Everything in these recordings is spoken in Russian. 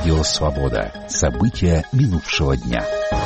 Радио «Свобода». События минувшего дня.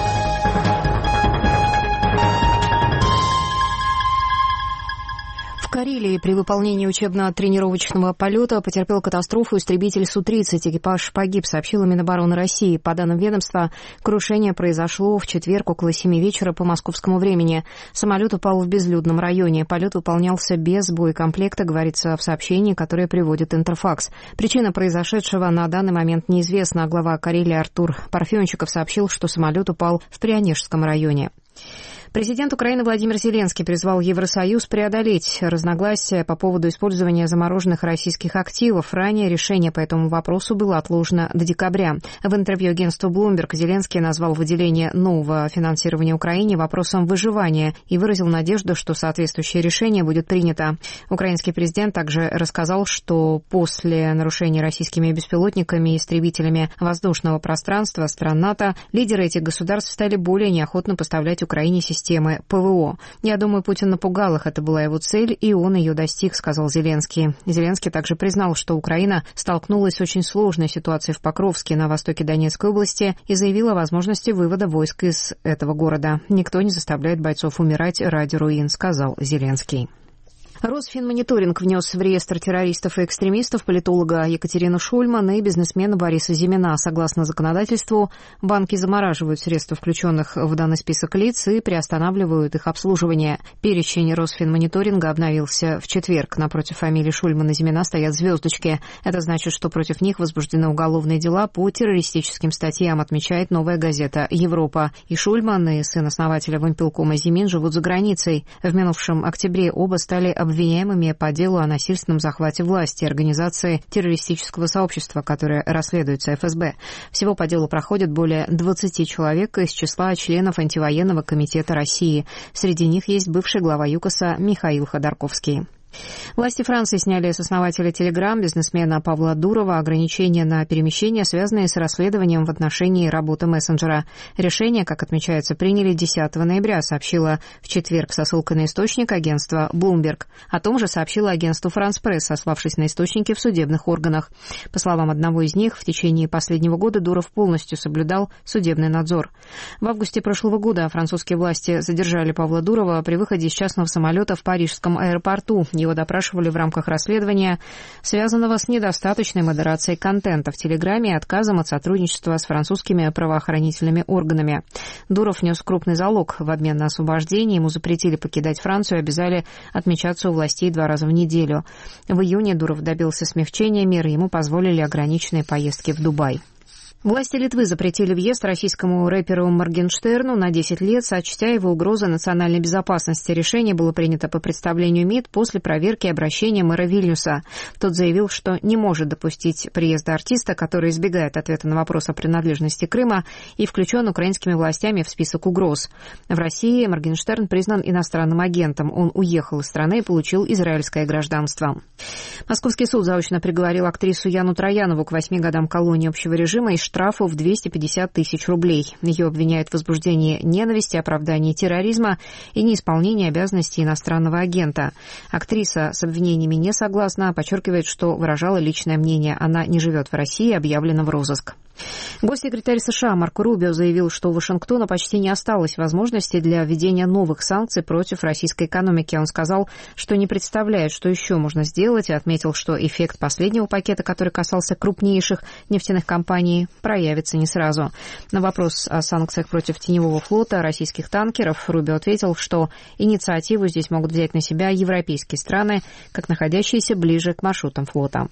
В Карелии при выполнении учебно-тренировочного полета потерпел катастрофу истребитель Су-30. Экипаж погиб, сообщила Минобороны России. По данным ведомства, крушение произошло в четверг около 7 вечера по московскому времени. Самолет упал в безлюдном районе. Полет выполнялся без боекомплекта, говорится в сообщении, которое приводит Интерфакс. Причина произошедшего на данный момент неизвестна. Глава Карелии Артур Парфенчиков сообщил, что самолет упал в Прянежском районе. Президент Украины Владимир Зеленский призвал Евросоюз преодолеть разногласия по поводу использования замороженных российских активов. Ранее решение по этому вопросу было отложено до декабря. В интервью агентству Bloomberg Зеленский назвал выделение нового финансирования Украине вопросом выживания и выразил надежду, что соответствующее решение будет принято. Украинский президент также рассказал, что после нарушения российскими беспилотниками и истребителями воздушного пространства стран НАТО лидеры этих государств стали более неохотно поставлять Украине системы ПВО. «Я думаю, Путин напугал их, это была его цель, и он ее достиг», — сказал Зеленский. Зеленский также признал, что Украина столкнулась с очень сложной ситуацией в Покровске на востоке Донецкой области и заявил о возможности вывода войск из этого города. «Никто не заставляет бойцов умирать ради руин», — сказал Зеленский. Росфинмониторинг внес в реестр террористов и экстремистов политолога Екатерину Шульман и бизнесмена Бориса Зимина. Согласно законодательству, банки замораживают средства включенных в данный список лиц и приостанавливают их обслуживание. Перечень Росфинмониторинга обновился в четверг. Напротив фамилий Шульмана и Зимина стоят звездочки. Это значит, что против них возбуждены уголовные дела по террористическим статьям, отмечает «Новая газета Европа». И Шульман, и сын основателя Вимпелкома Зимин живут за границей. В минувшем октябре оба стали обвиняемыми по делу о насильственном захвате власти организации террористического сообщества, которое расследуется ФСБ. Всего по делу проходит более 20 человек из числа членов антивоенного комитета России. Среди них есть бывший глава ЮКОСа Михаил Ходорковский. Власти Франции сняли с основателя Telegram, бизнесмена Павла Дурова, ограничения на перемещение, связанные с расследованием в отношении работы мессенджера. Решение, как отмечается, приняли 10 ноября, сообщила в четверг со ссылкой на источник агентства Bloomberg. О том же сообщила агентству France Press, сославшись на источники в судебных органах. По словам одного из них, в течение последнего года Дуров полностью соблюдал судебный надзор. В августе прошлого года французские власти задержали Павла Дурова при выходе из частного самолета в парижском аэропорту. Его допрашивали в рамках расследования, связанного с недостаточной модерацией контента в Телеграме и отказом от сотрудничества с французскими правоохранительными органами. Дуров нес крупный залог в обмен на освобождение. Ему запретили покидать Францию и обязали отмечаться у властей 2 раза в неделю. В июне Дуров добился смягчения мер, ему позволили ограниченные поездки в Дубай. Власти Литвы запретили въезд российскому рэперу Моргенштерну на 10 лет, сочтя его угрозой национальной безопасности. Решение было принято по представлению МИД после проверки обращения мэра Вильнюса. Тот заявил, что не может допустить приезда артиста, который избегает ответа на вопрос о принадлежности Крыма и включен украинскими властями в список угроз. В России Моргенштерн признан иностранным агентом. Он уехал из страны и получил израильское гражданство. Московский суд заочно приговорил актрису Яну Троянову к 8 годам колонии общего режима и штрафу в 250 тысяч рублей. Ее обвиняют в возбуждении ненависти, оправдании терроризма и неисполнении обязанностей иностранного агента. Актриса с обвинениями не согласна, подчеркивает, что выражала личное мнение. Она не живет в России, объявлена в розыск. Госсекретарь США Марко Рубио заявил, что у Вашингтона почти не осталось возможности для введения новых санкций против российской экономики. Он сказал, что не представляет, что еще можно сделать, и отметил, что эффект последнего пакета, который касался крупнейших нефтяных компаний, проявится не сразу. На вопрос о санкциях против теневого флота российских танкеров Рубио ответил, что инициативу здесь могут взять на себя европейские страны, как находящиеся ближе к маршрутам флота.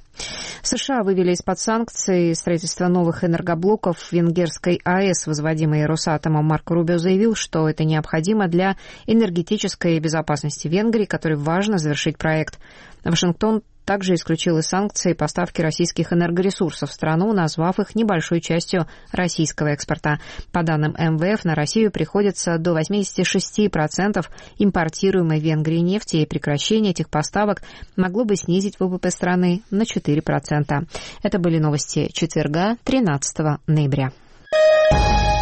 США вывели из-под санкций строительство новых энергоблоков в венгерской АЭС, возводимой Росатомом. Марко Рубио заявил, что это необходимо для энергетической безопасности Венгрии, которой важно завершить проект. Вашингтон также исключил из санкций поставки российских энергоресурсов в страну, назвав их небольшой частью российского экспорта. По данным МВФ, на Россию приходится до 86% импортируемой в Венгрии нефти, и прекращение этих поставок могло бы снизить ВВП страны на 4%. Это были новости четверга, 13 ноября.